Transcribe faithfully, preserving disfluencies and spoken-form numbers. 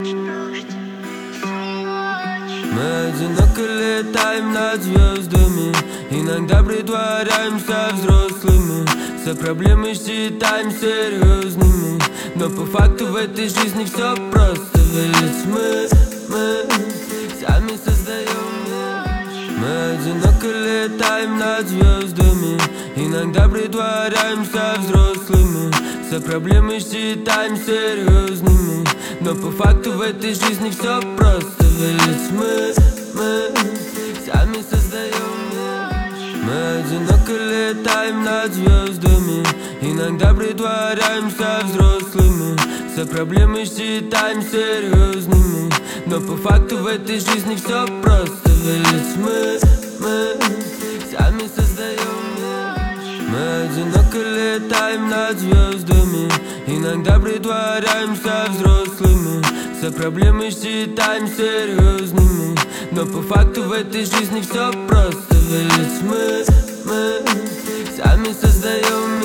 Мы одиноко летаем над звездами, иногда притворяемся взрослыми, все проблемы считаем серьезными, но по факту в этой жизни все просто, ведь мы, мы сами создаем мир. Мы одиноко летаем над звездами, иногда притворяемся взрослыми, все проблемы считаем серьезными, но по факту в этой жизни все просто, ведь мы, мы сами создаем мир. Мы одиноко летаем над звездами, иногда притворяемся взрослыми, все проблемы считаем серьезными, но по факту в этой жизни все просто, ведь мы, мы сами создаем мир. Мы одиноко летаем над звездами, иногда притворяемся взрослыми, все проблемы считаем серьезными, но по факту в этой жизни все просто, ведь мы, мы сами создаем мир.